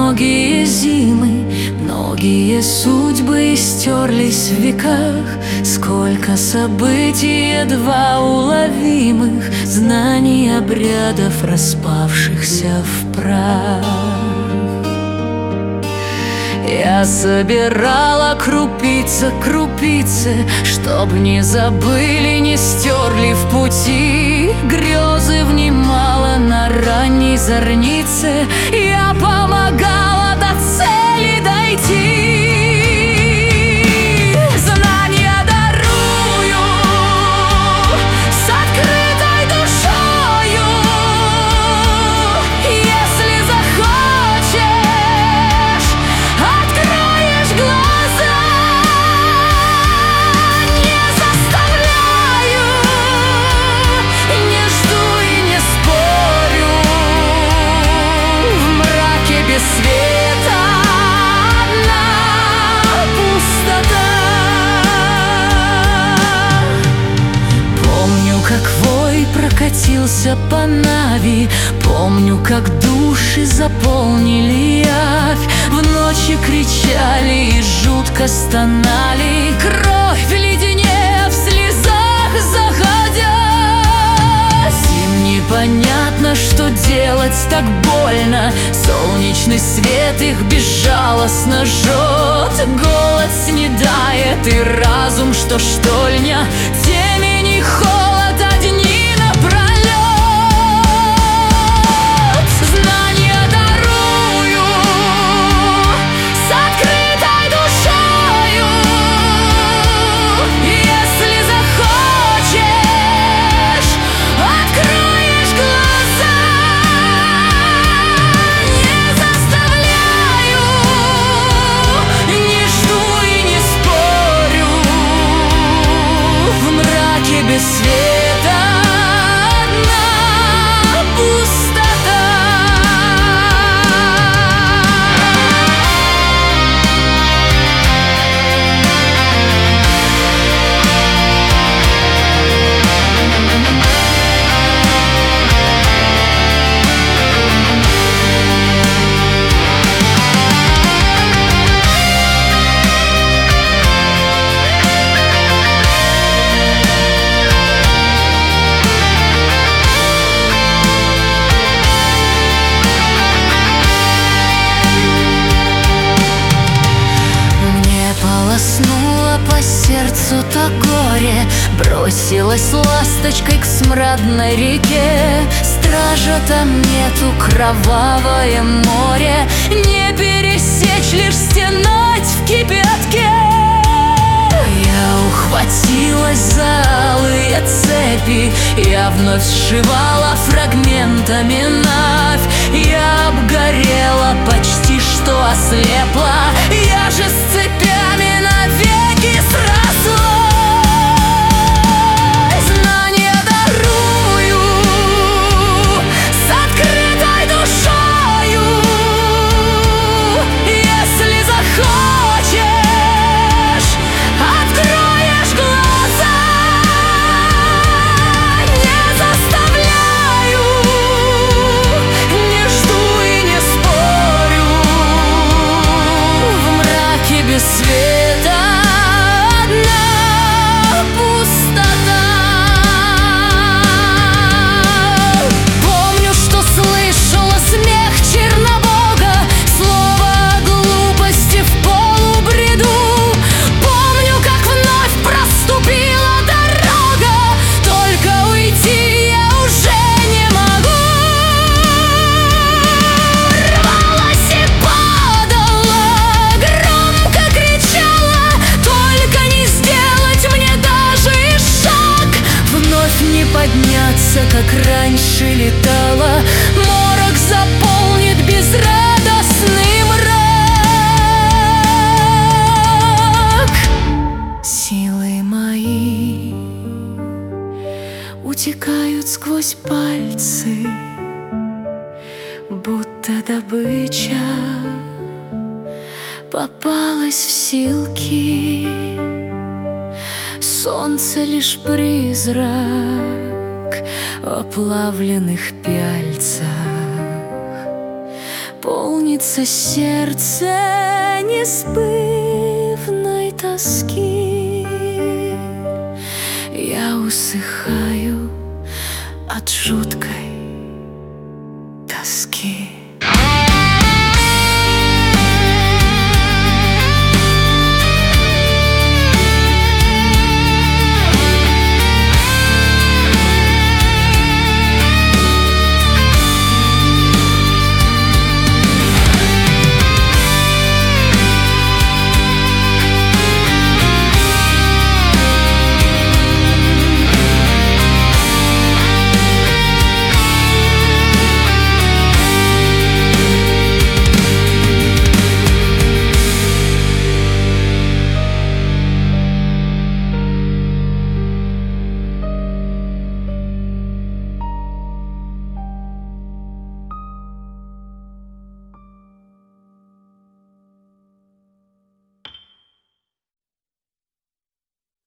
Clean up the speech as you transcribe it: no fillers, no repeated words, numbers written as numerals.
многие зимы, многие судьбы стерлись в веках. Сколько событий едва уловимых, знаний, обрядов, распавшихся в прах. Я собирала крупицы, крупицы, чтоб не забыли, не стерли в пути. Грезы внимала на ранней зорнице, я помогала до цели дойти. Знания дарую с открытой душою, если захочешь, откроешь глаза. Не заставляю, не жду и не спорю. В мраке без света одна пустота. Помню, как вой прокатился по Нави, помню, как души заполнили явь. В ночи кричали и жутко стонали, кровь леденее в слезах заходясь. Им непонятно, что делать так больно. Солнечный свет их безжалостно жжет. Голод снедает и разум, что штольня. Темень и холод одни напролет. Знания дарую с открытой душою, если захочешь, откроешь глаза. Не заставляю, не жду и не спорю. В мраке без света одна пустота. Полоснуло по сердцу то горе, бросилась ласточкой к смрадной реке. Стража там нету, кровавое море, не пересечь, лишь стенать в кипятке. Я ухватилась за алые цепи, я вновь сшивала фрагментами навь. Я обгорела, почти что ослепла, я же с цепями навеки срослась. Знания дарую с открытой душою, если захочешь, откроешь глаза. Не заставляю, не жду и не спорю. В мраке без света одна пустота. Помню, что слышала смех Чернобога, слово о глупости в полубреду. Помню, как вновь проступила дорога, только уйти я уже не могу. Рвалась и падала, громко кричала, только не сделать мне даже и шаг. Вновь не подняться, как раньше летала, морок заполнит безрадостный мрак. Силы мои утекают сквозь пальцы, будто добыча попалась в силки. Солнце лишь призрак оплавленных пяльцах, полнит томится сердце неизбывной тоски. Я усыхаю от жуткой